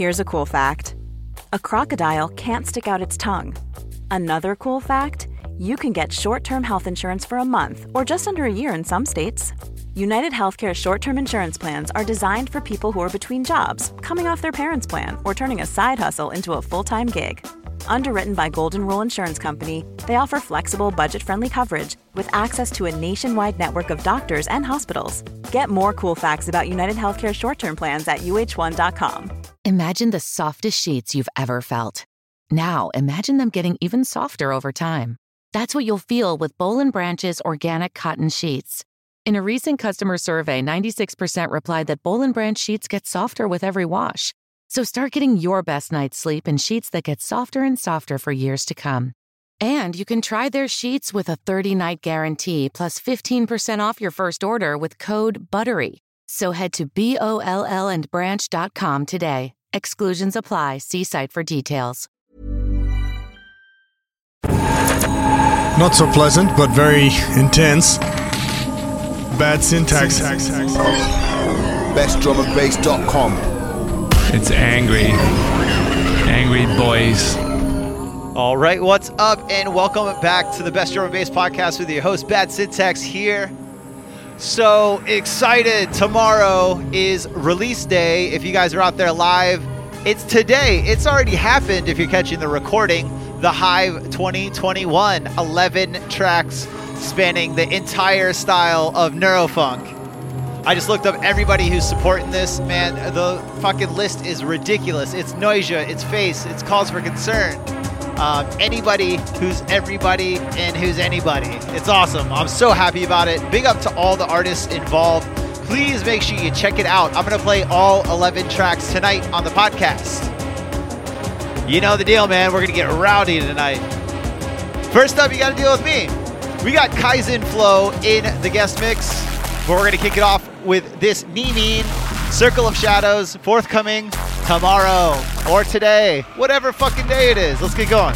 Here's a cool fact. A crocodile can't stick out its tongue. Another cool fact, you can get short-term health insurance for a month or just under a year in some states. United Healthcare short-term insurance plans are designed for people who are between jobs, coming off their parents' plan, or turning a side hustle into a full-time gig. Underwritten by Golden Rule Insurance Company, they offer flexible, budget-friendly coverage with access to a nationwide network of doctors and hospitals. Get more cool facts about United Healthcare short-term plans at uh1.com. Imagine the softest sheets you've ever felt. Now, imagine them getting even softer over time. That's what you'll feel with Boll & Branch's organic cotton sheets. In a recent customer survey, 96% replied that Boll & Branch sheets get softer with every wash. So start getting your best night's sleep in sheets that get softer and softer for years to come. And you can try their sheets with a 30-night guarantee plus 15% off your first order with code BUTTERY. So head to BOLLandbranch.com today. Exclusions apply. See site for details. Not so pleasant, but very intense. Bad syntax. BestDrumAndBass.com. It's angry boys. All right, what's up, and welcome back to the Best Drum and Bass podcast with your host, Bad Syntax here. So excited. Tomorrow is release day. If you guys are out there live, it's today. It's already happened if you're catching the recording. The Hive 2021, 11 tracks spanning the entire style of Neurofunk. I just looked up everybody who's supporting this. Man, the fucking list is ridiculous. It's Noisia, it's Face, it's Cause for Concern. Anybody who's everybody and who's anybody. It's awesome. I'm so happy about it. Big up to all the artists involved. Please make sure you check it out. I'm going to play all 11 tracks tonight on the podcast. You know the deal, man. We're going to get rowdy tonight. First up, you got to deal with me. We got Kaizen Flow in the guest mix, but we're going to kick it off with this Ninin, Circle of Shadows, forthcoming tomorrow or today, whatever fucking day it is. Let's get going.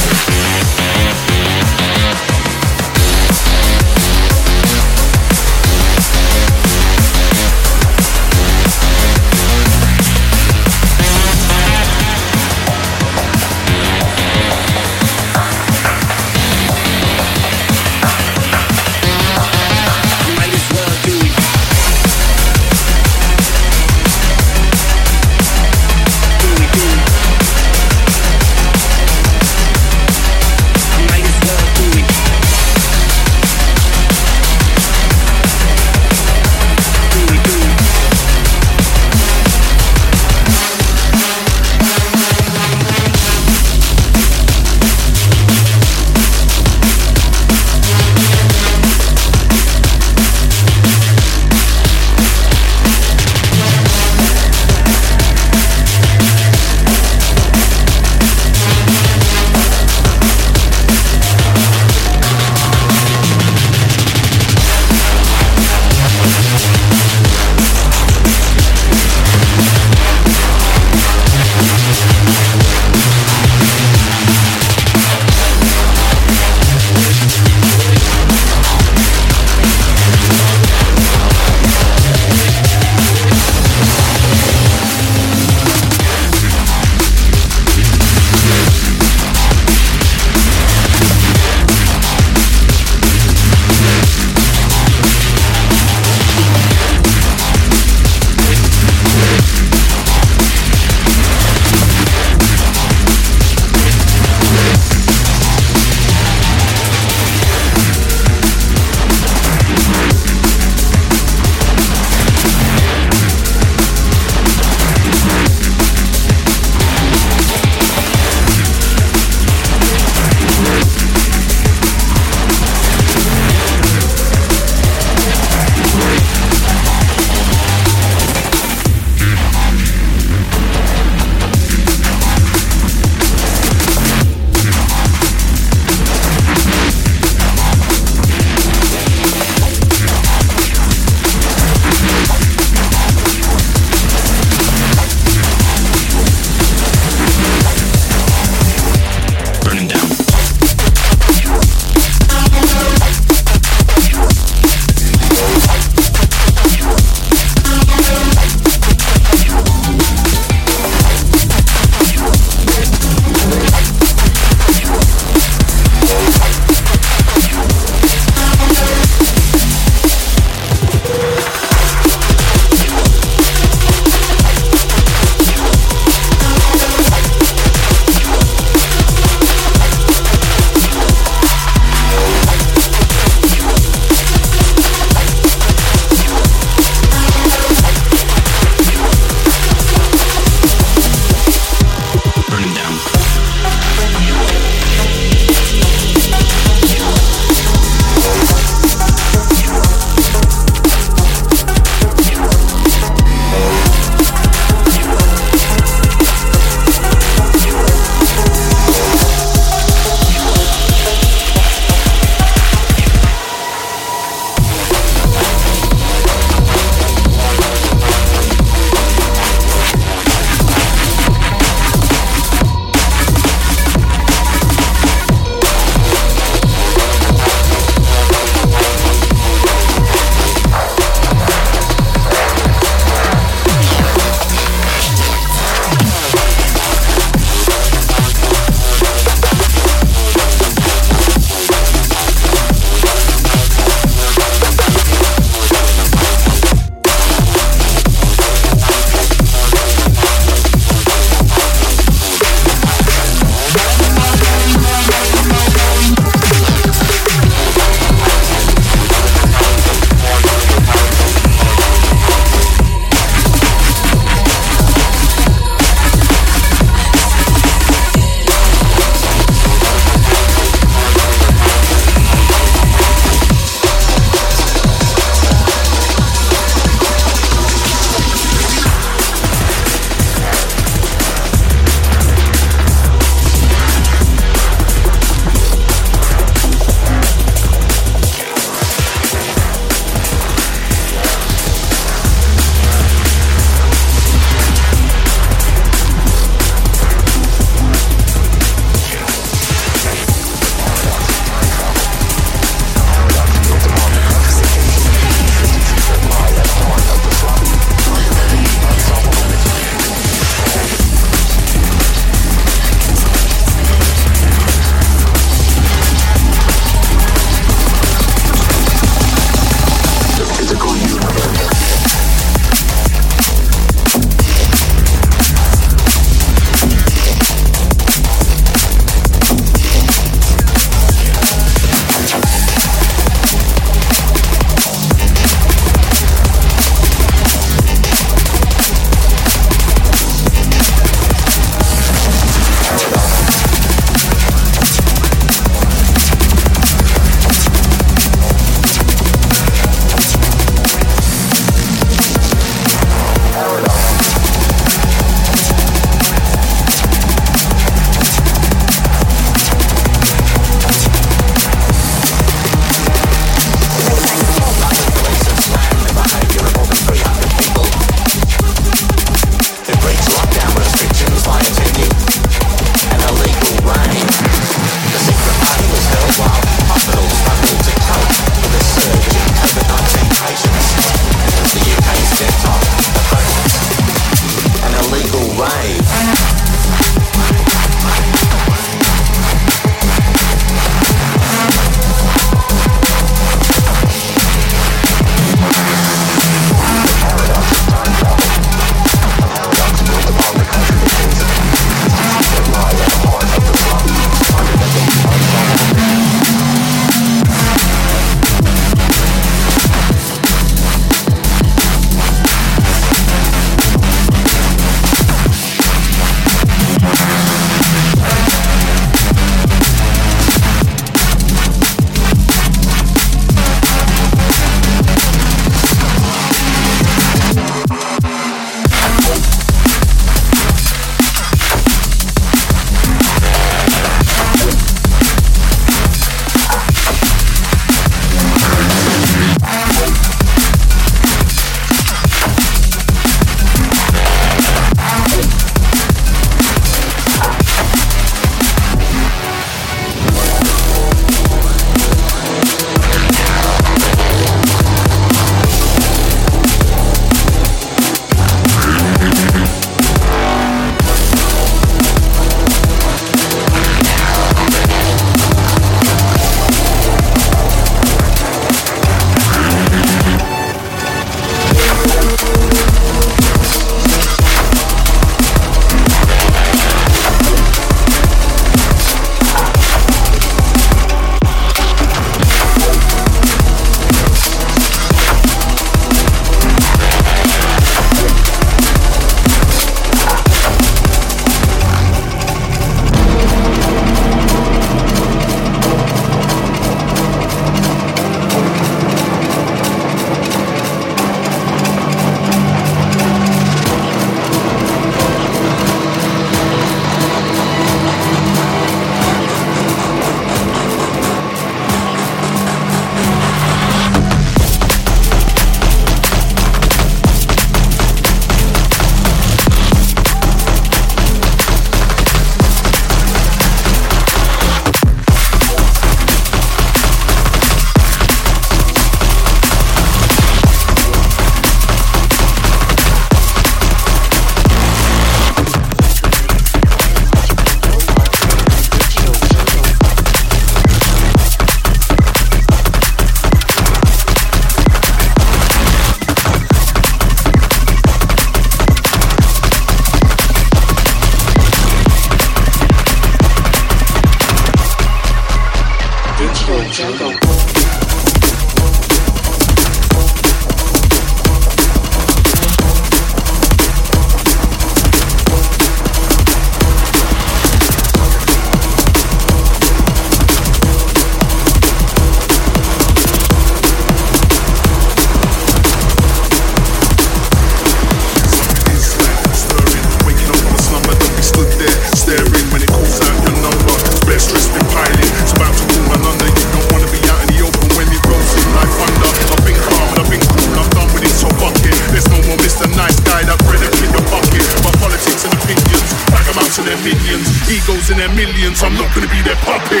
egos in their millions. I'm not gonna be their puppet.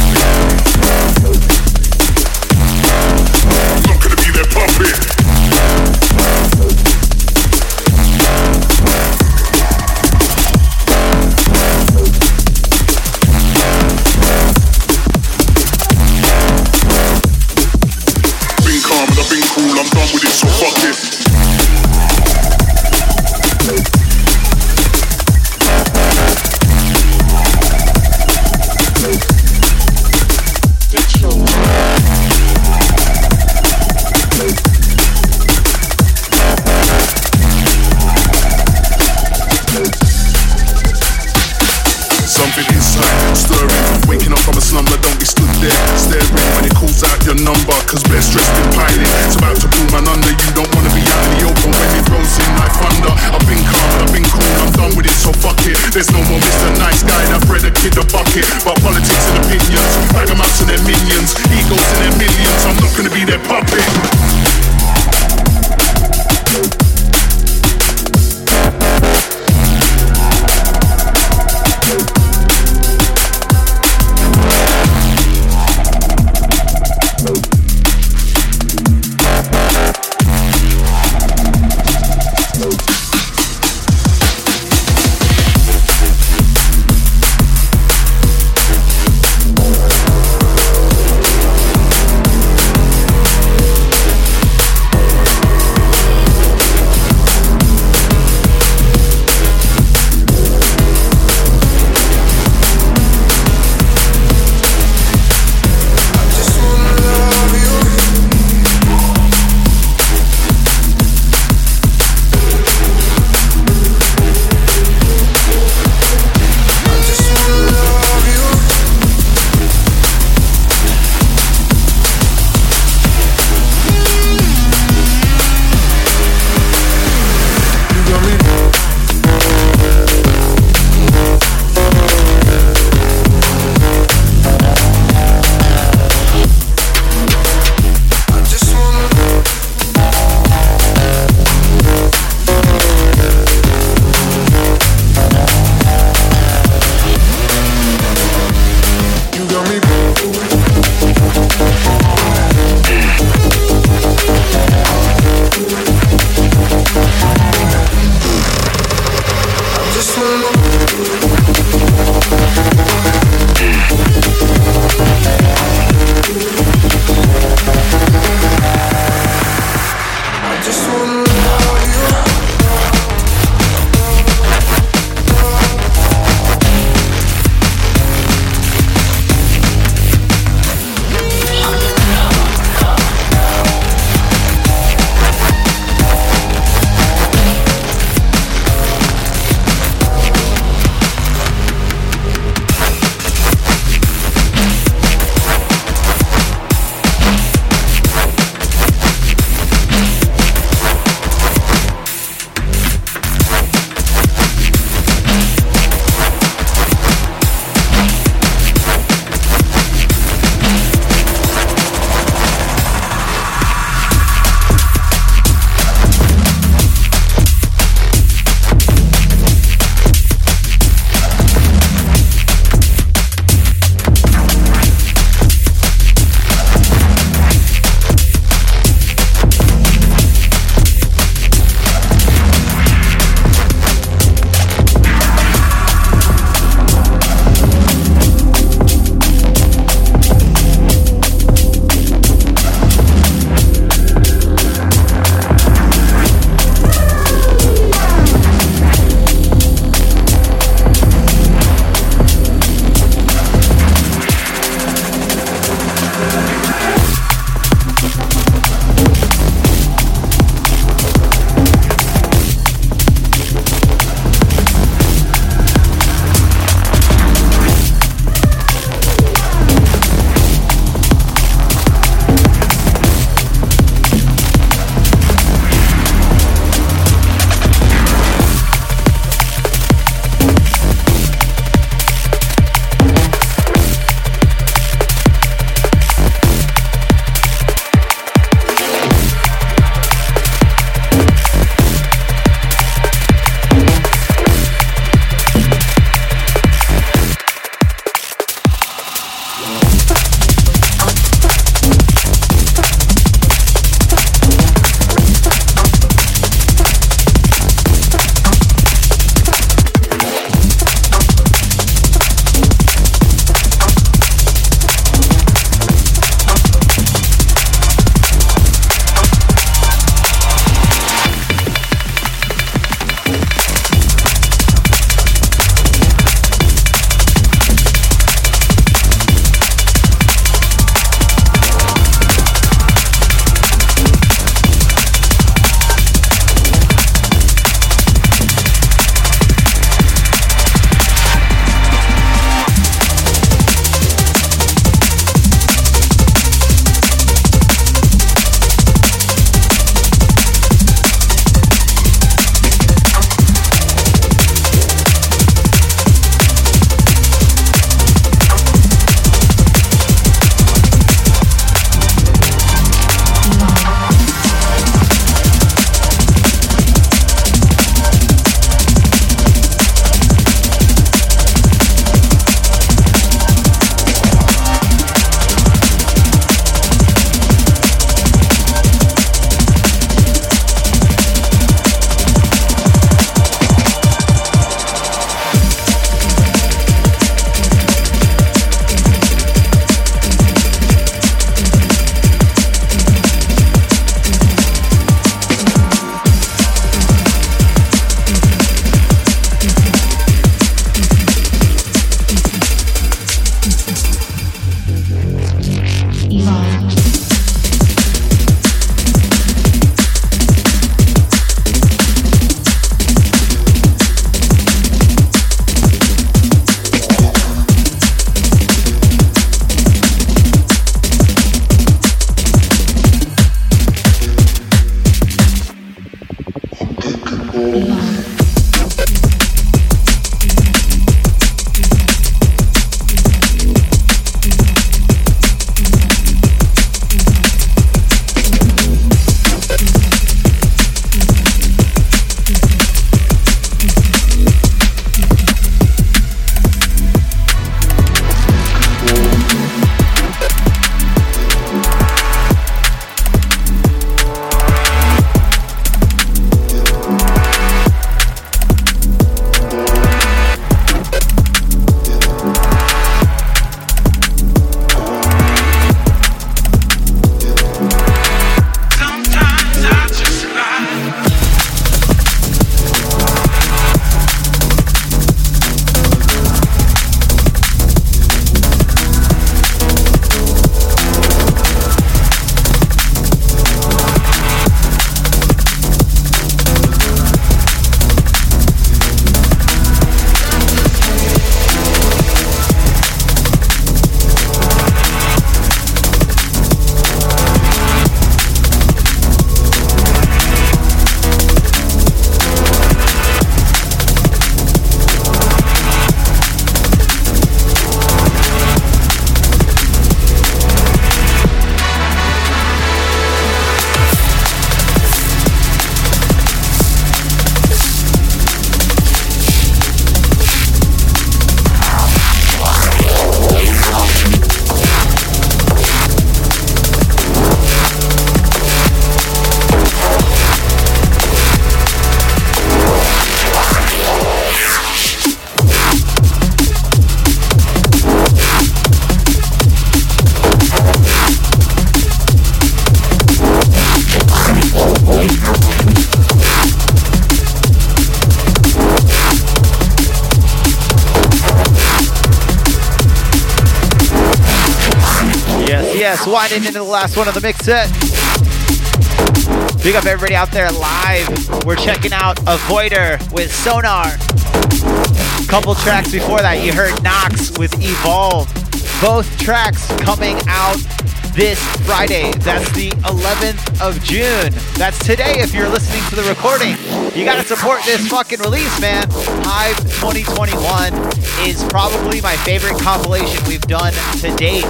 I'm not gonna be their puppet. Been calm and I've been cool, I'm done with it, so fuck it. Something inside, stirring, waking up from a slumber, don't be stood there, staring when it calls out your number, cause best dressed in piling, it's about to pull man under, you don't wanna be out in the open when it rolls in like thunder. I've been calm and I've been cool, I'm done with it, so fuck it, there's no more Mr. Nice Guy that bred a kid a bucket, but politics and opinions, bag them out to their minions, egos in their millions, I'm not gonna be their puppet. Yes, winding into the last one of the mix set. Big up everybody out there live. We're checking out Avoider with Sonar. Couple tracks before that, you heard Nox with Evolve. Both tracks coming out this Friday. That's the 11th of June. That's today if you're listening to the recording. You gotta support this fucking release, man. Hive 2021 is probably my favorite compilation we've done to date.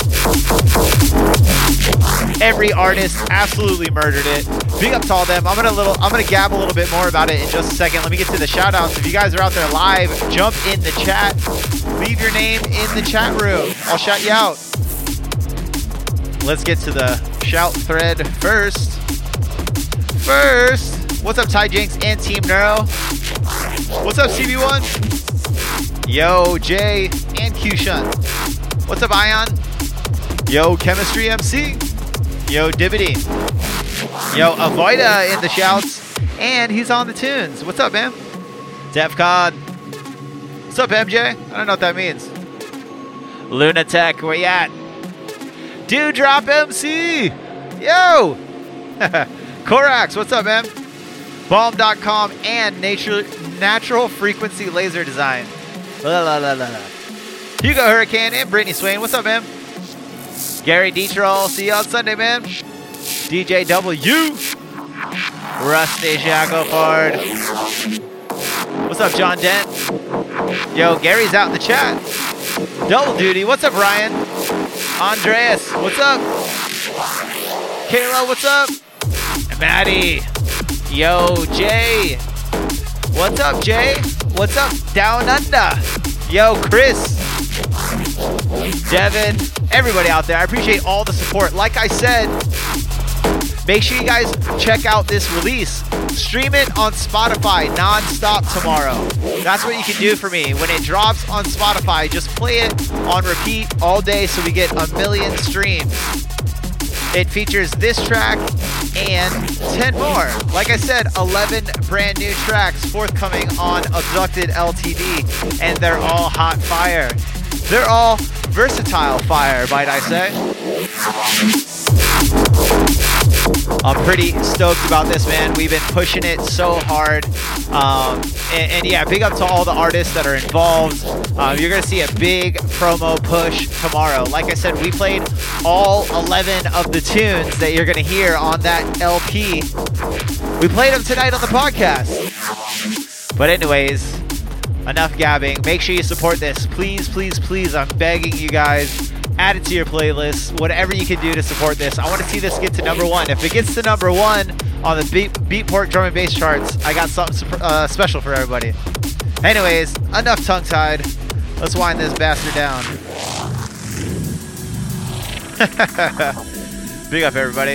Every artist absolutely murdered it. Big up to all them. I'm gonna gab a little bit more about it in just a second. Let me get to the shout outs. If you guys are out there live, jump in the chat. Leave your name in the chat room. I'll shout you out. Let's get to the shout thread first. What's up, Ty Jinx and Team Neuro? What's up, CB1? Yo, Jay and Q-Shun. What's up, Ion? Yo, Chemistry MC. Yo, Dibbity. Yo, Avoida in the shouts. And he's on the tunes. What's up, man? Defcon. What's up, MJ? I don't know what that means. Lunatech, where you at? Dewdrop MC. Yo. Korax, what's up, man? Balm.com and Natural Frequency Laser Design. Hugo Hurricane and Brittany Swain, what's up, man? Gary Dietrich, see you on Sunday, man. DJ W. Rusty Shackleford. What's up, John Dent? Yo, Gary's out in the chat. Double duty, what's up, Ryan? Andreas, what's up? Kayla, what's up? And Maddie. Yo, Jay. What's up, Jay? What's up, Down Under? Yo, Chris. Devin. Everybody out there, I appreciate all the support. Like I said, make sure you guys check out this release. Stream it on Spotify non-stop tomorrow. That's what you can do for me. When it drops on Spotify, just play it on repeat all day so we get 1 million streams. It features this track and 10 more. Like I said, 11 brand new tracks forthcoming on Abducted LTD, and they're all hot fire. They're all versatile fire, might I say. I'm pretty stoked about this, man. We've been pushing it so hard. And yeah, big up to all the artists that are involved. You're going to see a big promo push tomorrow. Like I said, we played all 11 of the tunes that you're going to hear on that LP. We played them tonight on the podcast. But anyways, enough gabbing. Make sure you support this. Please, please, please. I'm begging you guys. Add it to your playlist. Whatever you can do to support this. I want to see this get to #1. If it gets to #1 on the Beatport drum and bass charts, I got something special for everybody. Anyways, enough tongue-tied. Let's wind this bastard down. Big up, everybody.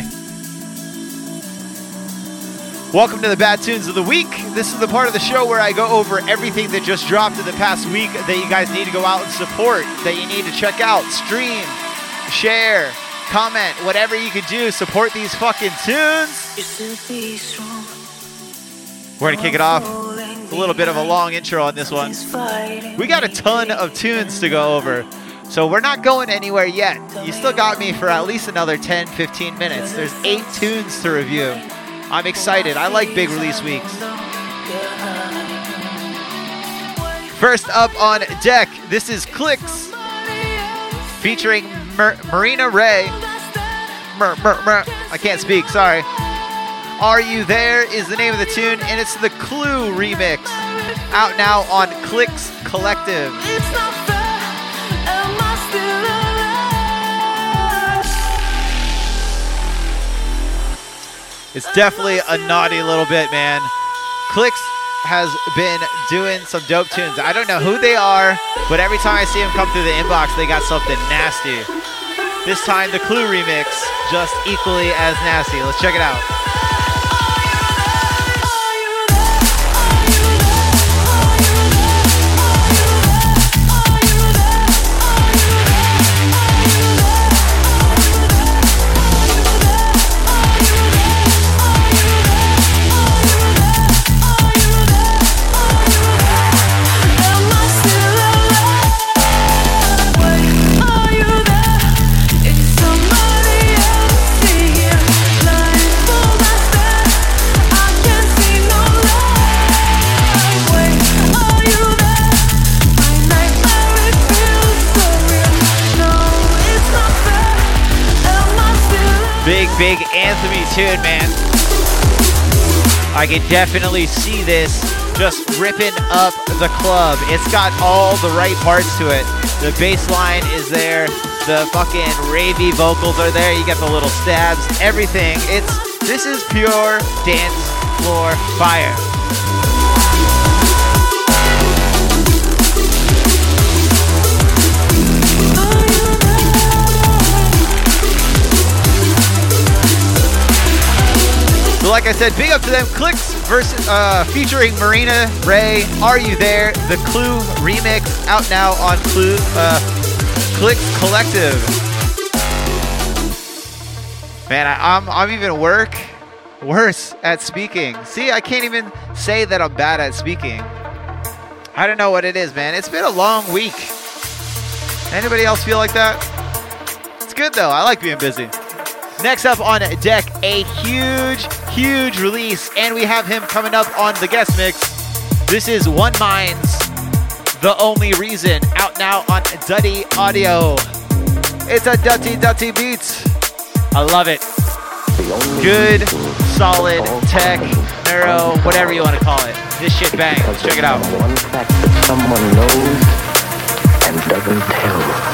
Welcome to the Bad Tunes of the Week. This is the part of the show where I go over everything that just dropped in the past week that you guys need to go out and support, that you need to check out, stream, share, comment, whatever you can do. Support these fucking tunes. We're going to kick it off. It's a little bit of a long intro on this one. We got a ton of tunes to go over, so we're not going anywhere yet. You still got me for at least another 10, 15 minutes. There's 8 tunes to review. I'm excited. I like big release weeks. First up on deck, this is Clicks featuring Marina Ray. I can't speak, sorry. Are You There is the name of the tune, and it's the Clue remix. Out now on Clicks Collective. It's definitely a naughty little bit, man. Clicks has been doing some dope tunes. I don't know who they are, but every time I see them come through the inbox, they got something nasty. This time, the Clue remix, just equally as nasty. Let's check it out. Are you there? It's big anthem-y tune, man. I can definitely see this just ripping up the club. It's got all the right parts to it. The bass line is there. The fucking ravey vocals are there. You get the little stabs. Everything. This is pure dance floor fire. So like I said, big up to them. Clicks versus featuring Marina Ray. Are You There? The Clue remix out now on Clue Clicks Collective. Man, I'm even worse at speaking. See, I can't even say that I'm bad at speaking. I don't know what it is, man. It's been a long week. Anybody else feel like that? It's good though. I like being busy. Next up on deck, a huge release, and we have him coming up on the guest mix. This is One Mind's The Only Reason, out now on Dutty Audio. It's a Dutty beat. I love it. Good, solid tech, neuro, whatever you want to call it. This shit bangs. Check it out. One fact that someone knows and doesn't tell.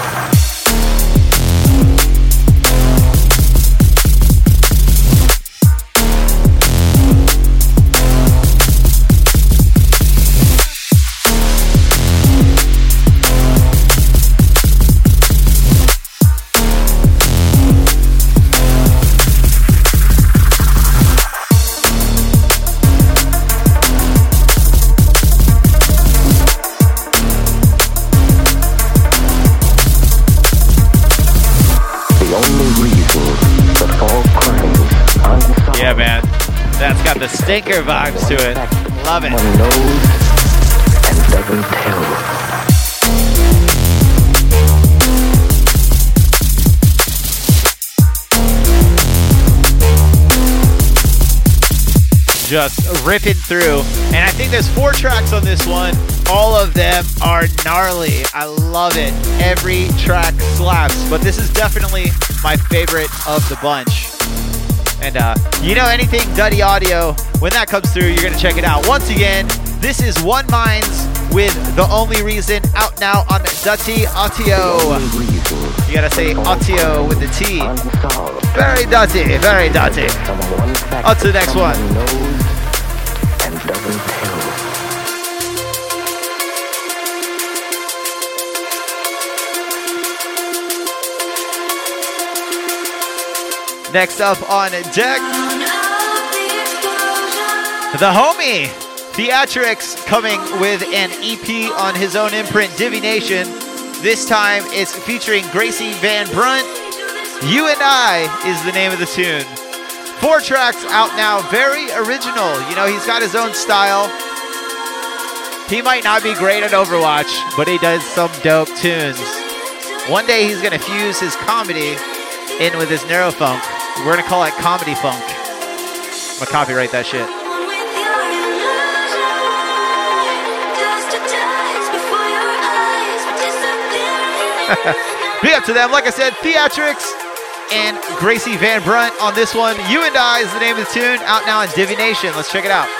Yeah, man. That's got the stinker vibes to it. Love it. Someone knows and doesn't tell. Just ripping through. And I think there's 4 tracks on this one. All of them are gnarly. I love it. Every track slaps. But this is definitely my favorite of the bunch. And you know, anything Dutty Audio, when that comes through, you're going to check it out. Once again, this is One Mind's with The Only Reason, out now on Dutty Audio. You got to say Audio with the T. Very Dutty, very Dutty. On to the next one. Next up on deck, the homie Theatrix coming with an EP on his own imprint, Divination. This time it's featuring Gracie Van Brunt. You and I is the name of the tune. 4 tracks out now, very original. You know, he's got his own style. He might not be great at Overwatch, but he does some dope tunes. One day he's gonna fuse his comedy in with his neurofunk. We're gonna call it comedy funk. I'm gonna copyright that shit. Big up to them. Like I said, Theatrix and Gracie Van Brunt on this one. You and I is the name of the tune, out now on Divination. Let's check it out.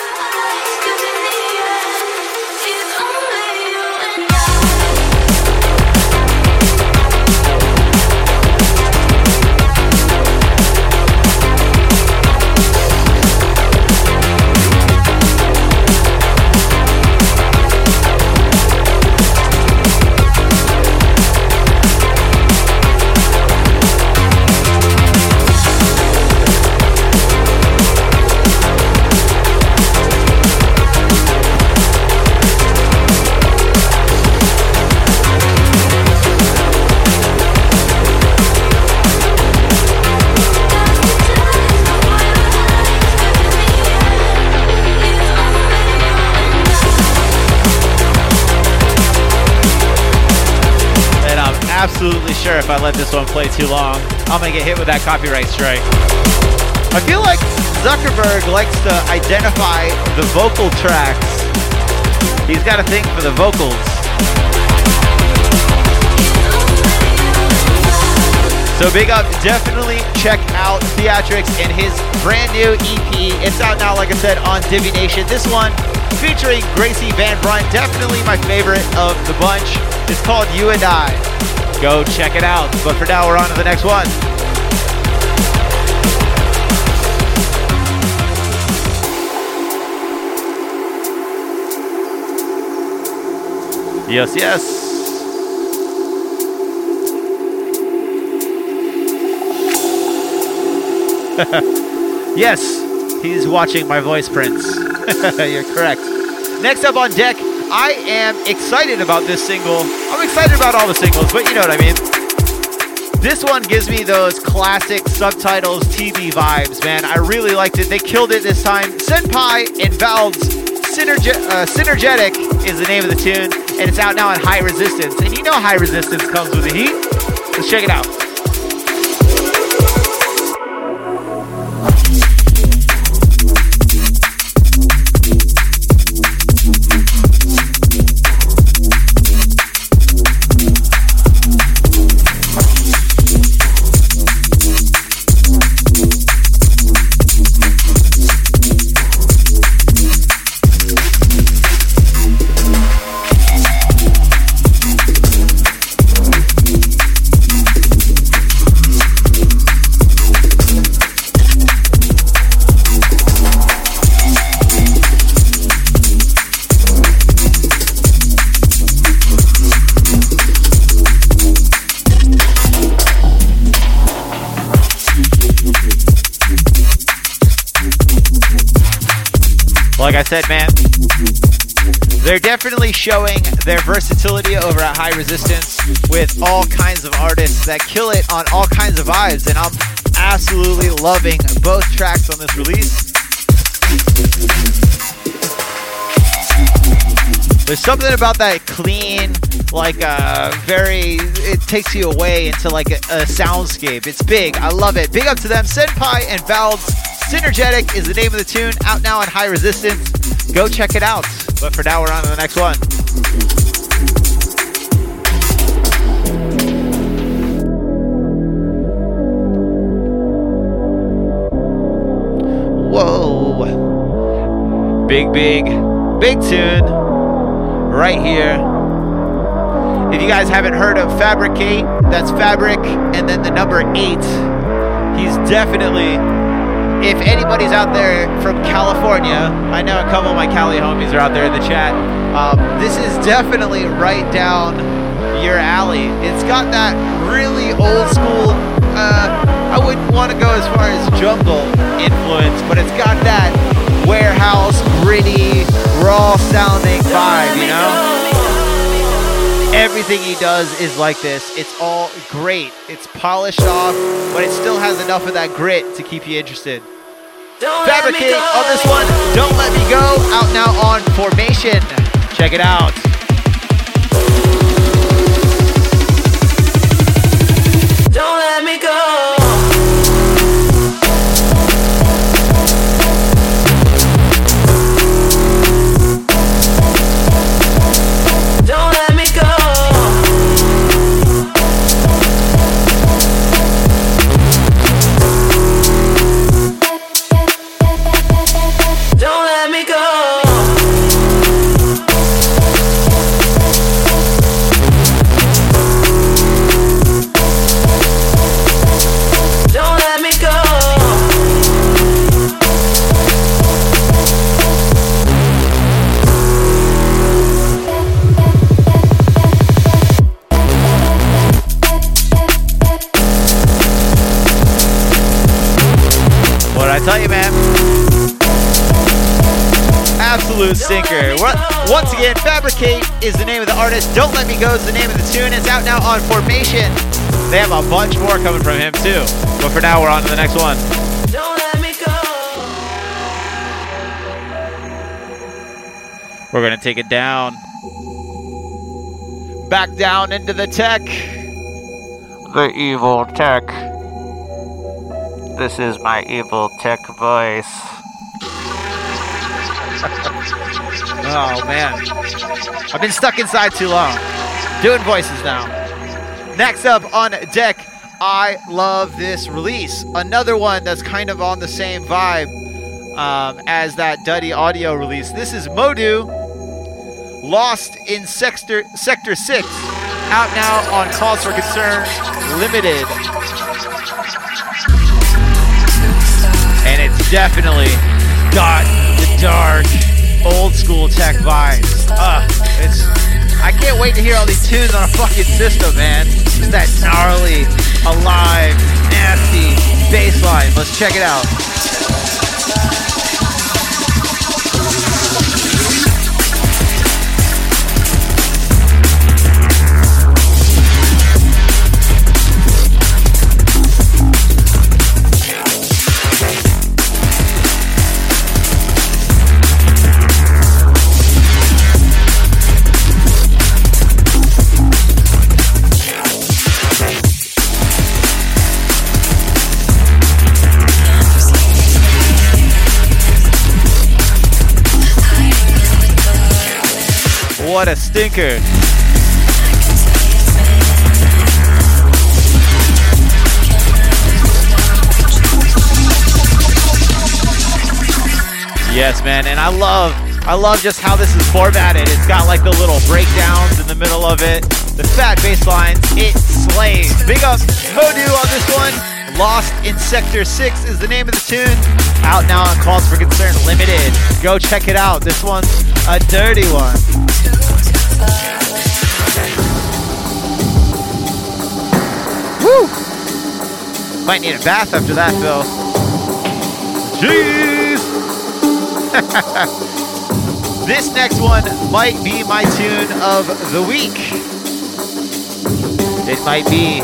Absolutely sure if I let this one play too long, I'm gonna get hit with that copyright strike. I feel like Zuckerberg likes to identify the vocal tracks. He's got a thing for the vocals. So big up, definitely check out Theatrix and his brand new EP. It's out now, like I said, on Divi Nation. This one featuring Gracie Van Brunt, definitely my favorite of the bunch. It's called You and I. Go check it out. But for now, we're on to the next one. Yes, yes. Yes, he's watching my voice, Prince. You're correct. Next up on deck, I am excited about this single. I'm excited about all the singles, but you know what I mean. This one gives me those classic subtitles TV vibes, man. I really liked it. They killed it this time. Senpai and Valve's Synergetic is the name of the tune, and it's out now on High Resistance. And you know High Resistance comes with the heat. Let's check it out. Like I said, man, they're definitely showing their versatility over at High Resistance with all kinds of artists that kill it on all kinds of vibes, and I'm absolutely loving both tracks on this release. There's something about that clean, like it takes you away into like a soundscape. It's big. I love it. Big up to them. Senpai and Valve's Synergetic is the name of the tune, out now on High Resistance. Go check it out. But for now, we're on to the next one. Whoa. Big tune right here. If you guys haven't heard of Fabricate, that's Fabric and then the number 8. He's definitely... If anybody's out there from California, I know a couple of my Cali homies are out there in the chat. This is definitely right down your alley. It's got that really old school, I wouldn't want to go as far as jungle influence, but it's got that warehouse, gritty, raw sounding vibe, you know? Everything he does is like this. It's all great. It's polished off, but it still has enough of that grit to keep you interested. Fabricate on this one. Don't Let Me Go. Out now on Formation. Check it out. Don't let me go. Don't let me go. Don't let me go. Don't let me go. What'd I tell you, man? Absolute sinker. Once again, Fabricate is the name of the artist. Don't Let Me Go is the name of the tune. It's out now on Formation. They have a bunch more coming from him too. But for now, we're on to the next one. Don't let me go. We're gonna take it down. Back down into the tech. The evil tech. This is my evil tech voice. Oh man, I've been stuck inside too long. Doing voices now. Next up on deck, I love this release. Another one that's kind of on the same vibe as that Duddy Audio release. This is Modu, Lost in Sector 6, out now on Cause for Concern Limited. And it's definitely got the dark, old school tech vibes. I can't wait to hear all these tunes on a fucking system, man. Just that gnarly, alive, nasty bass line. Let's check it out. What a stinker. Yes, man, and I love just how this is formatted. It's got like the little breakdowns in the middle of it. The fat bass lines, it slays. Big up Modu on this one. Lost in Sector 6 is the name of the tune. Out now on Cause for Concern Limited. Go check it out. This one's a dirty one. Woo! Might need a bath after that, Phil. Jeez! This next one might be my tune of the week. It might be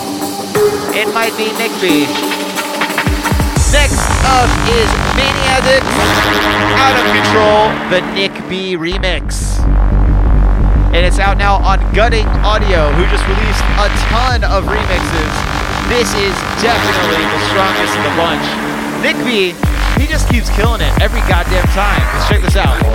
Nick B. Next up is Maniacs, Out of Control, the Nick B remix. And it's out now on Gutting Audio, who just released a ton of remixes. This is definitely the strongest in the bunch. Nick B, he just keeps killing it every goddamn time. Let's check this out.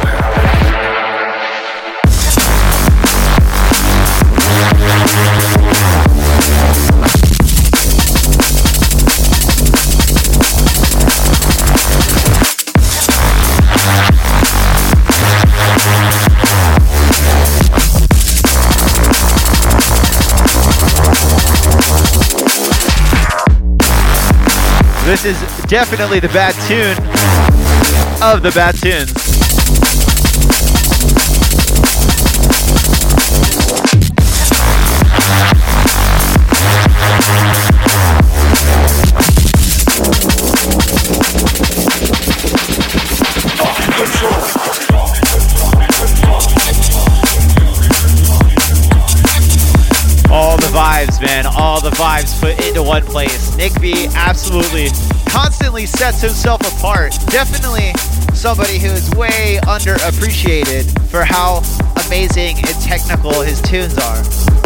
This is definitely the bad tune of the bad tunes. All the vibes, man. All the vibes put into one place. Nick B absolutely constantly sets himself apart. Definitely somebody who is way underappreciated for how amazing and technical his tunes are.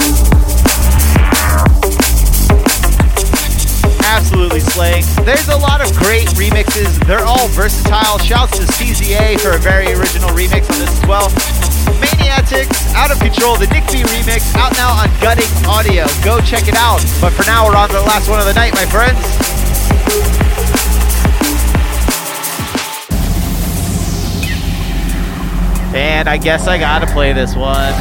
Absolutely slaying. There's a lot of great remixes. They're all versatile. Shouts to CZA for a very original remix on this as well. Maniatics, Out of Control, the Nick B remix, out now on Gutting Audio. Go check it out. But for now, we're on to the last one of the night, my friends. And I guess I gotta play this one.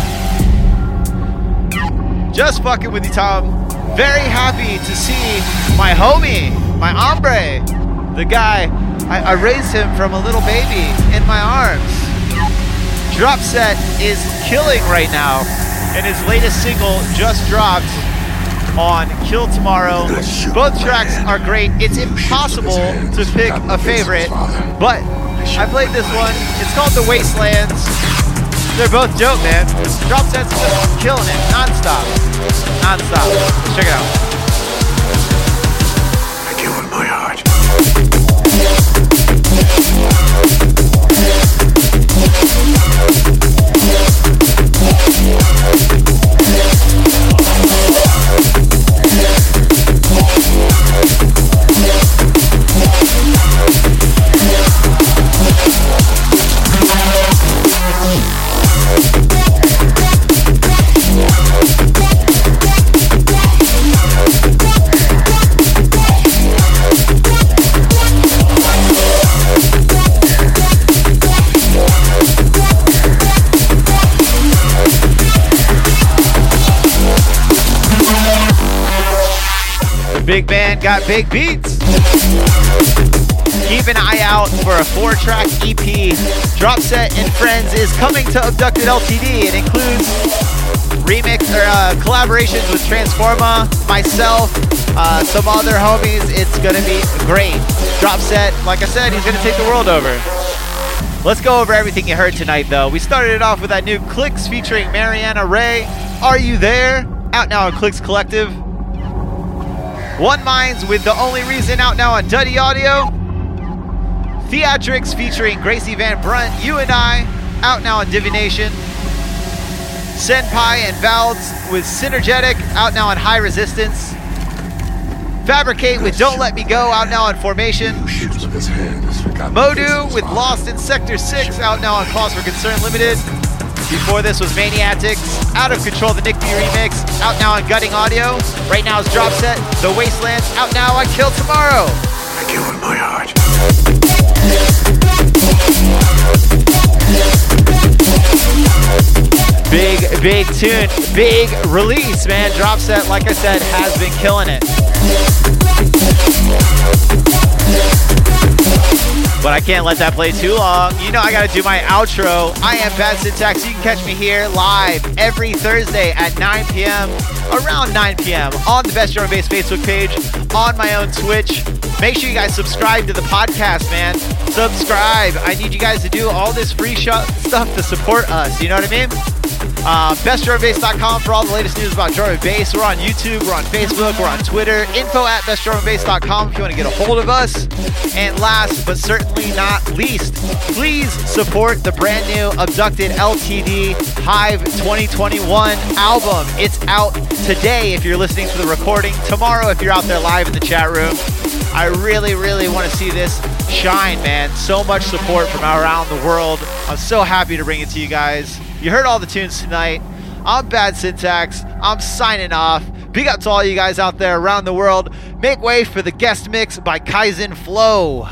Just fucking with you, Tom. Very happy to see my homie, my hombre, the guy. I raised him from a little baby in my arms. Dropset is killing right now, and his latest single just dropped on Kill Tomorrow. Both tracks are great. It's impossible to pick a favorite, but I played this one. It's called The Wastelands. They're both dope, man. Dropset's just killing it, non-stop. Non-stop. Check it out. I kill with my heart. Big man got big beats. Keep an eye out for a 4-track EP. Dropset and Friends is coming to Abducted LTD. It includes remix or collaborations with Transforma, myself, some other homies. It's gonna be great. Dropset, like I said, he's gonna take the world over. Let's go over everything you heard tonight, though. We started it off with that new Clicks featuring Mariana Ray. Are You There? Out now on Clicks Collective. One Minds with The Only Reason, out now on Duddy Audio. Theatrics featuring Gracie Van Brunt, You and I, out now on Divination. Senpai and Valds with Synergetic, out now on High Resistance. Fabricate with Don't Let Me Go, out now on Formation. Modu with Lost in Sector 6, out now on Cause for Concern Limited. Before this was Maniatics, Out of Control, the Nick B remix, out now on Gutting Audio. Right now is Dropset, The Wasteland, out now on Kill Tomorrow. I kill with my heart. Big tune, big release, man. Dropset, like I said, has been killing it. But I can't let that play too long. You know I gotta do my outro. I am Bad Syntax. You can catch me here live every Thursday at 9 p.m. Around 9 p.m. on the Best Drum and Bass Facebook page, on my own Twitch. Make sure you guys subscribe to the podcast, man. Subscribe. I need you guys to do all this free stuff to support us. You know what I mean? BestDrumandBass.com for all the latest news about drum and bass. We're on YouTube, we're on Facebook, we're on Twitter. Info at BestDrumandBass.com if you want to get a hold of us. And last but certainly not least, please support the brand new Abducted LTD Hive 2021 album. It's out today if you're listening to the recording. Tomorrow if you're out there live in the chat room. I really, really want to see this shine, man. So much support from around the world. I'm so happy to bring it to you guys. You heard all the tunes tonight. I'm Bad Syntax. I'm signing off. Big up to all you guys out there around the world. Make way for the guest mix by Kaizen Flow.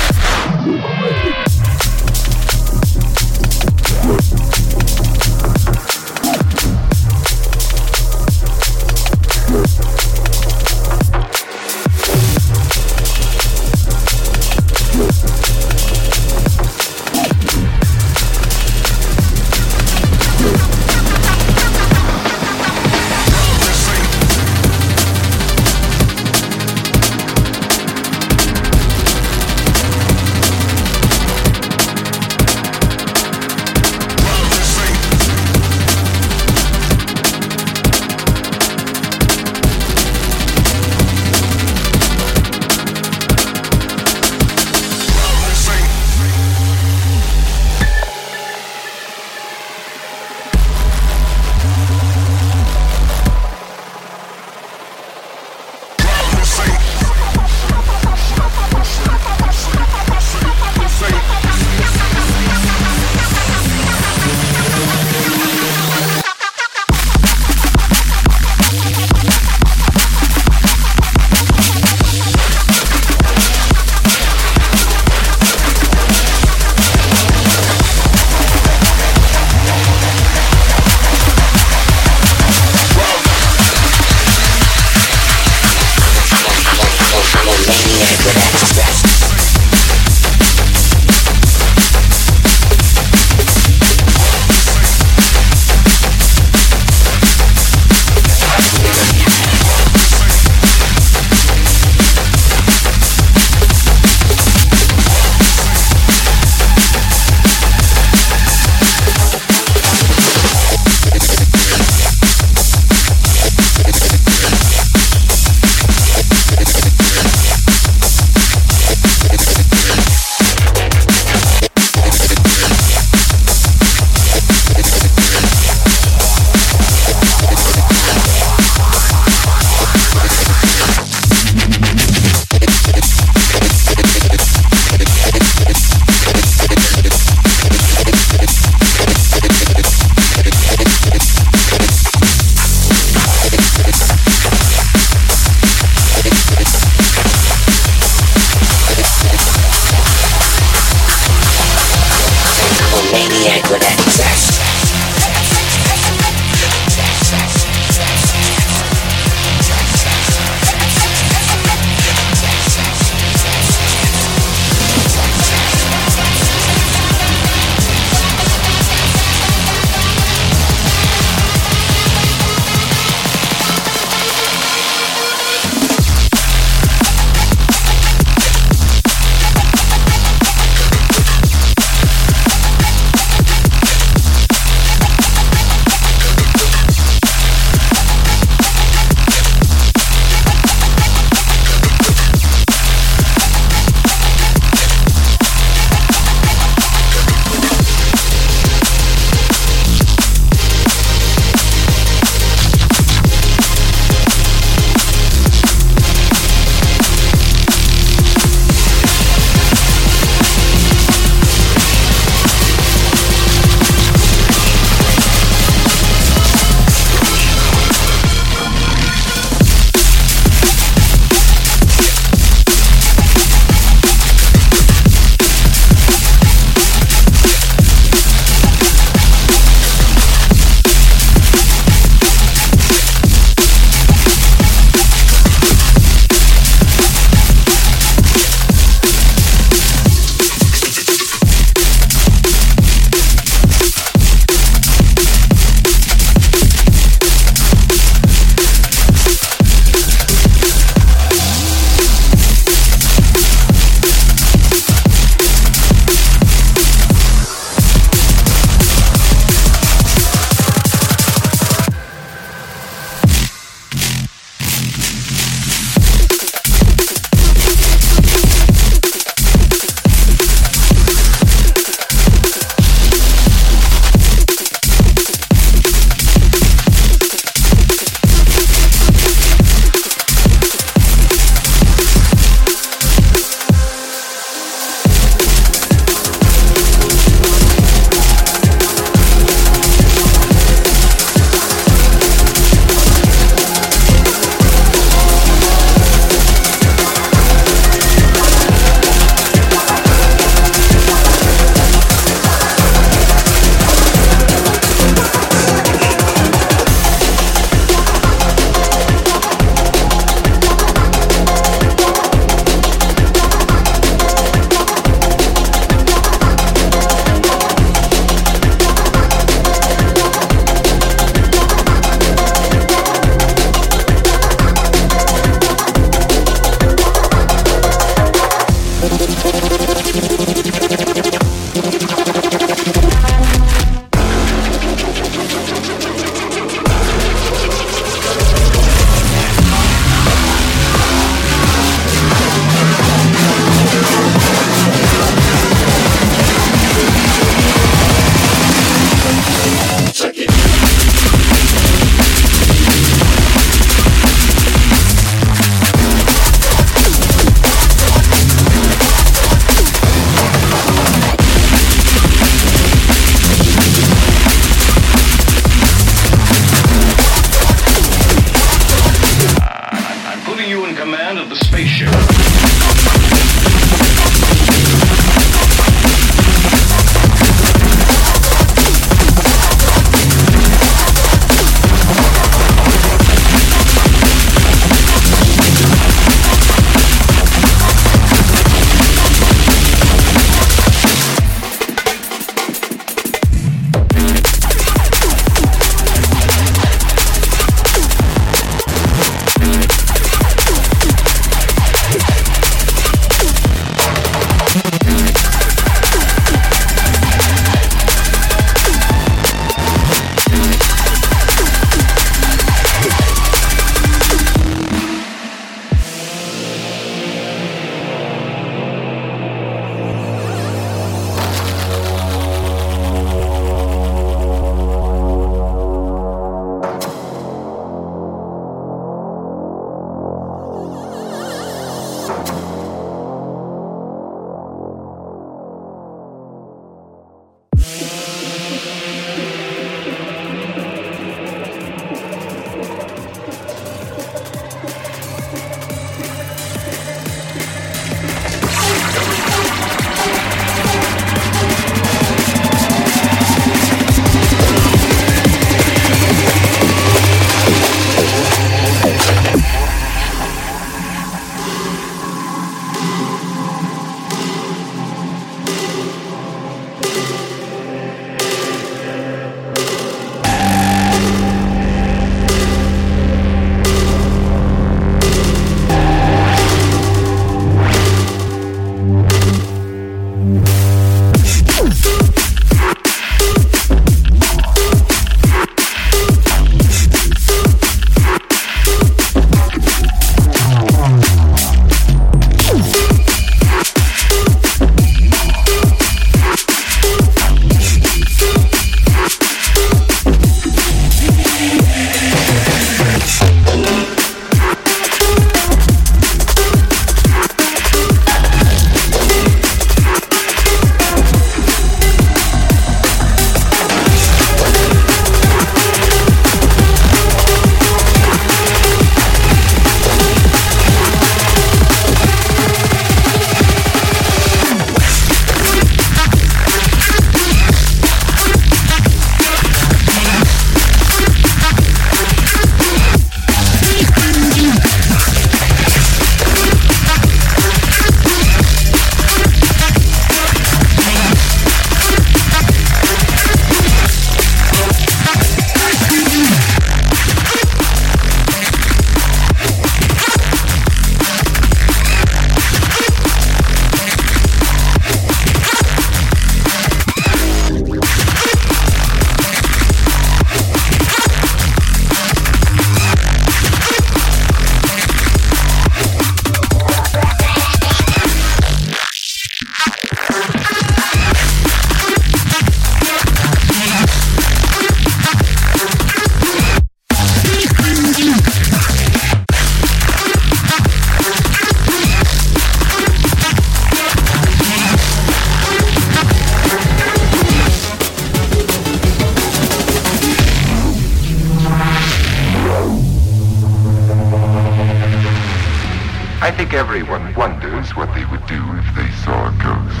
I think everyone wonders what they would do if they saw a ghost.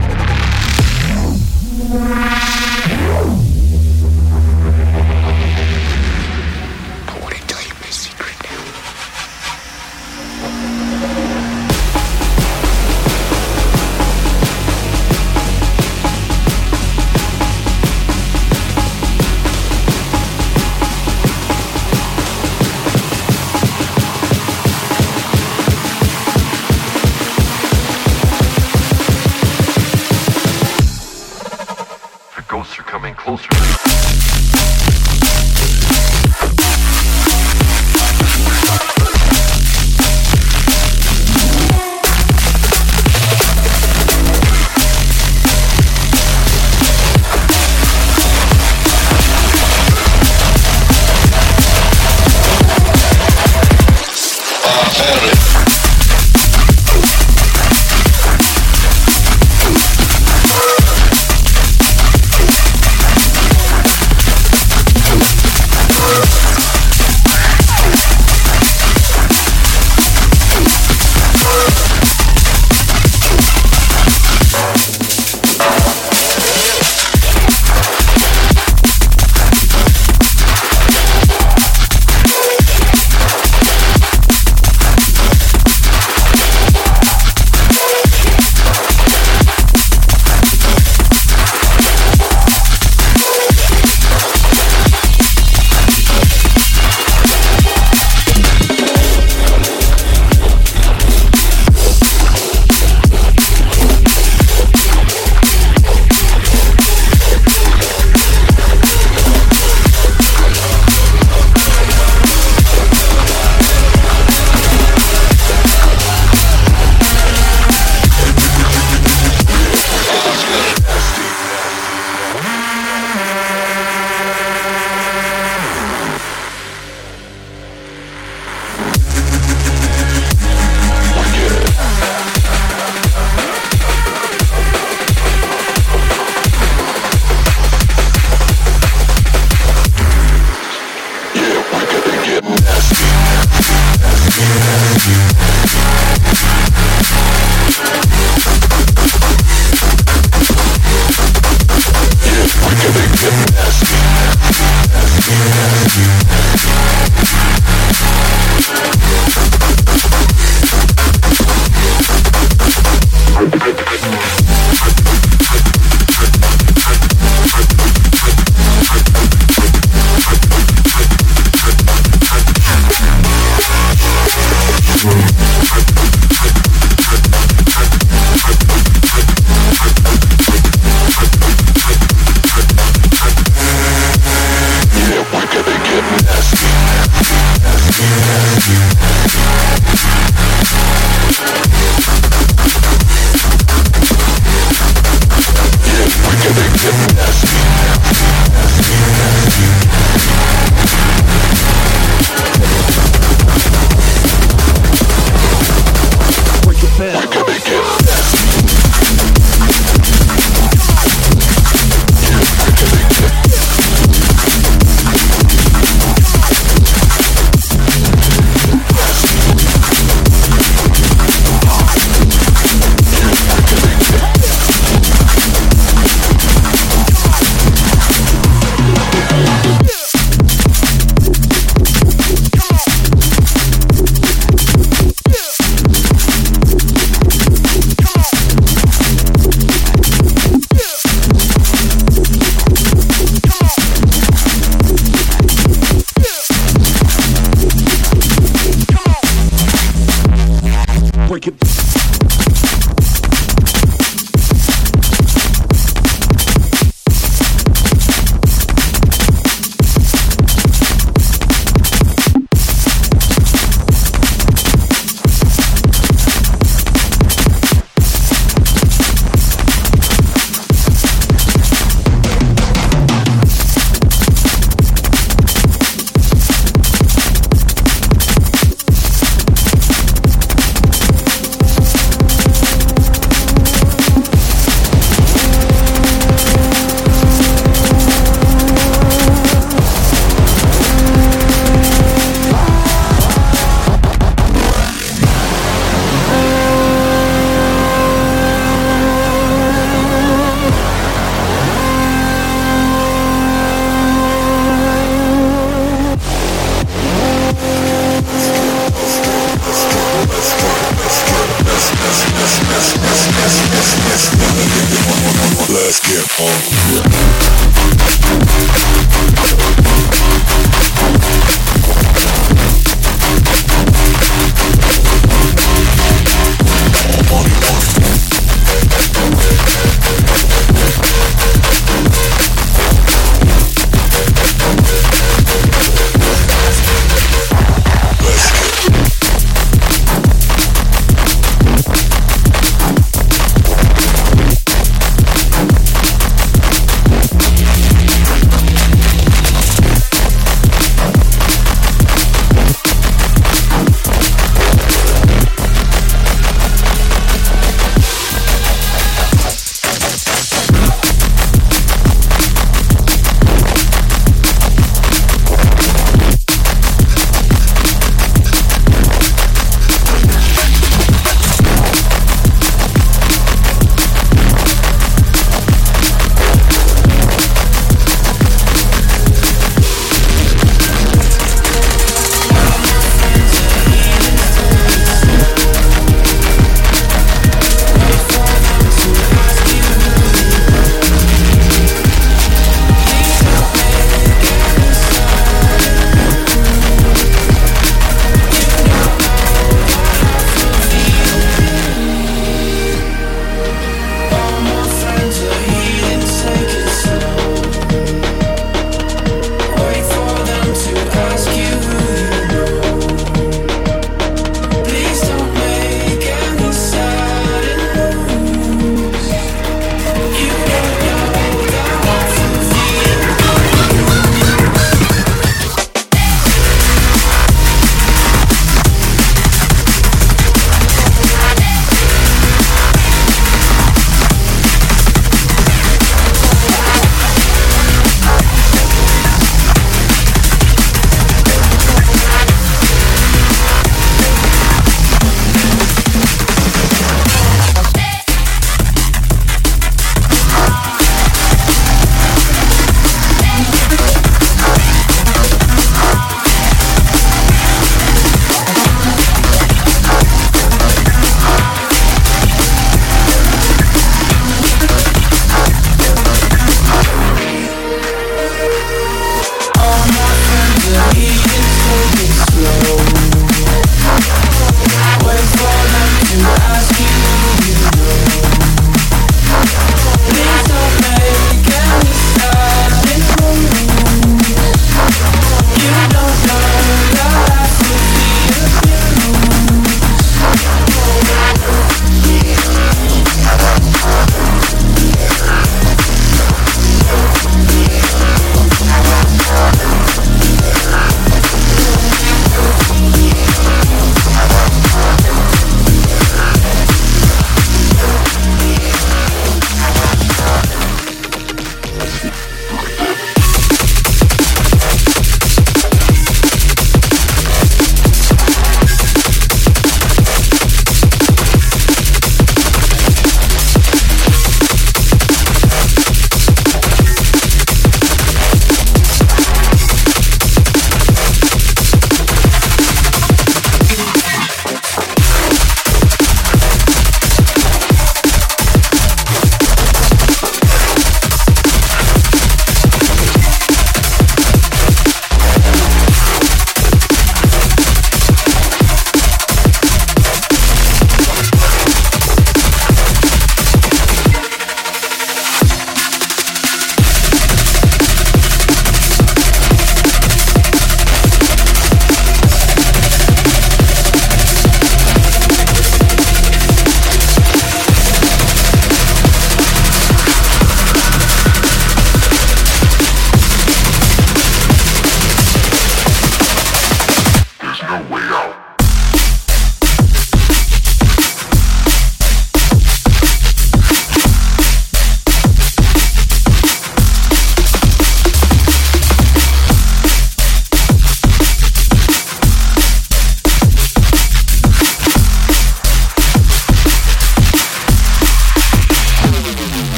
I want to tell you my secret now. Ghosts are coming closer.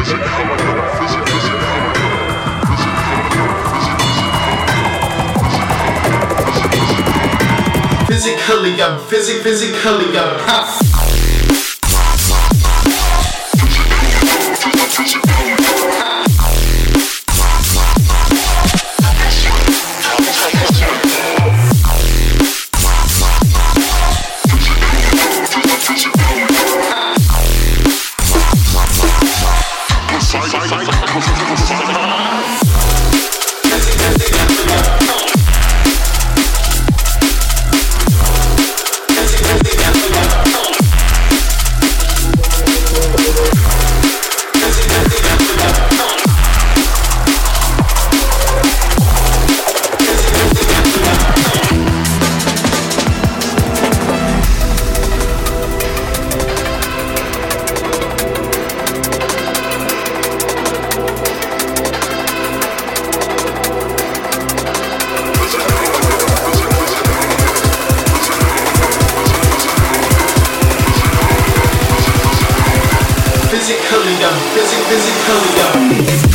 Physically, I'm physically,